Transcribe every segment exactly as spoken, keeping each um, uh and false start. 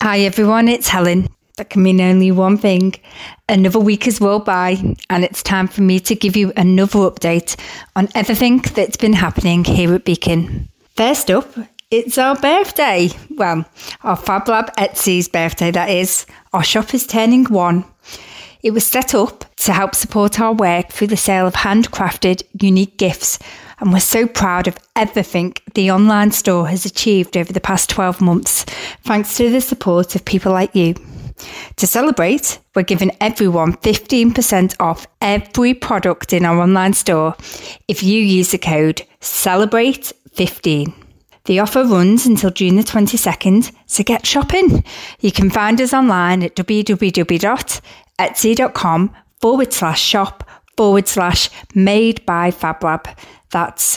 Hi everyone, it's Helen. That can mean only one thing. Another week has rolled by and it's time for me to give you another update on everything that's been happening here at Beacon. First up, it's our birthday. Well, our Fab Lab Etsy's birthday, that is. Our shop is turning one. It was set up to help support our work through the sale of handcrafted, unique gifts, and we're so proud of everything the online store has achieved over the past twelve months, thanks to the support of people like you. To celebrate, we're giving everyone fifteen percent off every product in our online store if you use the code celebrate fifteen. The offer runs until June the twenty-second, so get shopping. You can find us online at www.etsy.com forward slash shop forward slash made by FabLab. That's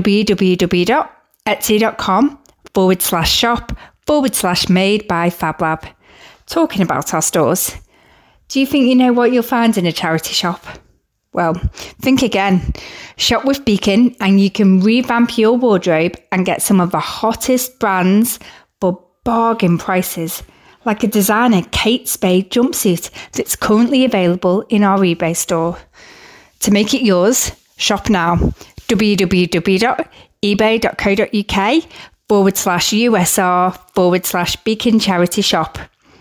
www.etsy.com forward slash shop forward slash made by FabLab. Talking about our stores, do you think you know what you'll find in a charity shop? Well, think again. Shop with Beacon and you can revamp your wardrobe and get some of the hottest brands for bargain prices, like a designer Kate Spade jumpsuit that's currently available in our eBay store. To make it yours, shop now. www.ebay.co.uk forward slash USR forward slash Beacon Charity Shop.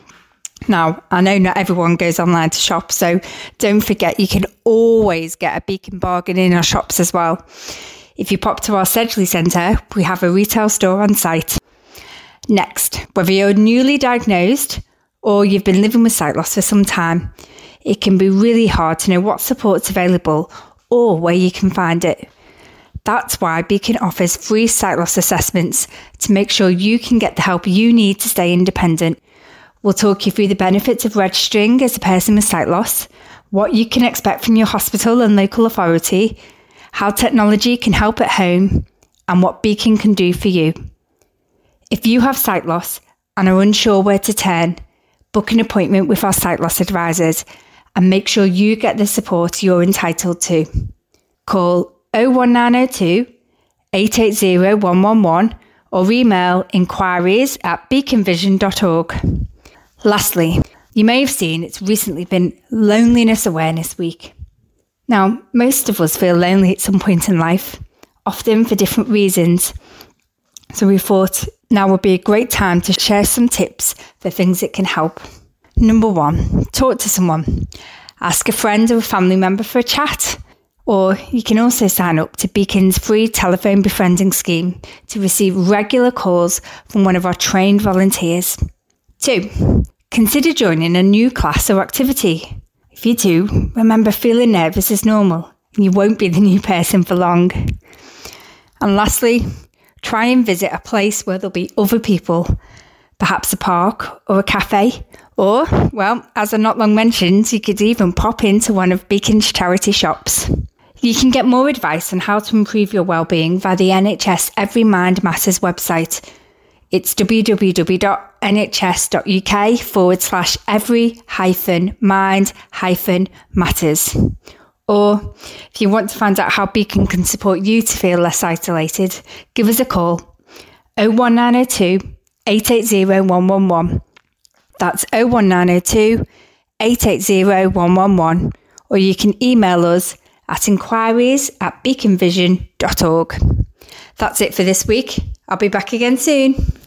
Now, I know not everyone goes online to shop, so don't forget you can always get a Beacon bargain in our shops as well. If you pop to our Sedgley Centre, we have a retail store on site. Next, whether you're newly diagnosed or you've been living with sight loss for some time, it can be really hard to know what support's available or where you can find it. That's why Beacon offers free sight loss assessments to make sure you can get the help you need to stay independent. We'll talk you through the benefits of registering as a person with sight loss, what you can expect from your hospital and local authority, how technology can help at home, and what Beacon can do for you. If you have sight loss and are unsure where to turn, book an appointment with our sight loss advisors and make sure you get the support you're entitled to. Call oh one nine oh two, eight eight zero, one one one or email inquiries at beacon vision dot org. Lastly, you may have seen it's recently been Loneliness Awareness Week. Now, most of us feel lonely at some point in life, often for different reasons. So we thought now would be a great time to share some tips for things that can help. Number one, talk to someone. Ask a friend or a family member for a chat. Or you can also sign up to Beacon's free telephone befriending scheme to receive regular calls from one of our trained volunteers. Two, consider joining a new class or activity. If you do, remember feeling nervous is normal and you won't be the new person for long. And lastly, try and visit a place where there'll be other people, perhaps a park or a cafe, or, well, as I not long mentioned, you could even pop into one of Beacon's charity shops. You can get more advice on how to improve your wellbeing via the N H S Every Mind Matters website. It's www.nhs.uk forward slash every hyphen mind hyphen matters. Or if you want to find out how Beacon can support you to feel less isolated, give us a call. oh one nine oh two, eight eight zero, one one one. That's oh one nine oh two, eight eight zero, one one one. Or you can email us at inquiries at beacon vision dot org. That's it for this week. I'll be back again soon.